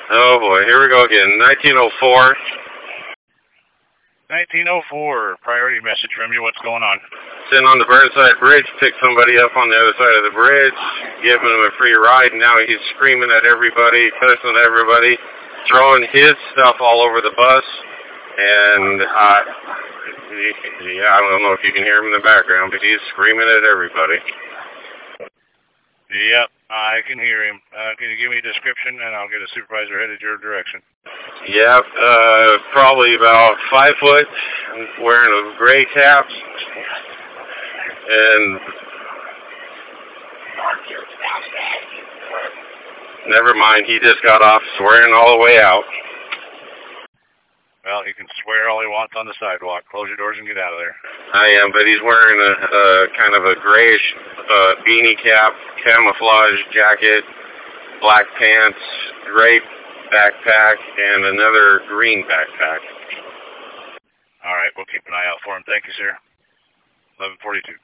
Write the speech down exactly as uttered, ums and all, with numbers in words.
Oh boy, here we go again. nineteen oh four. nineteen oh four, priority message from you. What's going on? Sitting on the Burnside Bridge, picked somebody up on the other side of the bridge, giving him a free ride, and now he's screaming at everybody, cussing at everybody, throwing his stuff all over the bus, and uh, yeah, I don't know if you can hear him in the background, but he's screaming at everybody. Yep, I can hear him. Uh, can you give me a description, and I'll get a supervisor headed your direction? Yep, uh, probably about five foot, wearing a gray cap, and never mind, he just got off swearing all the way out. Well, he can swear all he wants on the sidewalk. Close your doors and get out of there. I am, but he's wearing a, a kind of a grayish uh, beanie cap, camouflage jacket, black pants, gray backpack, and another green backpack. All right, we'll keep an eye out for him. Thank you, sir. eleven forty-two.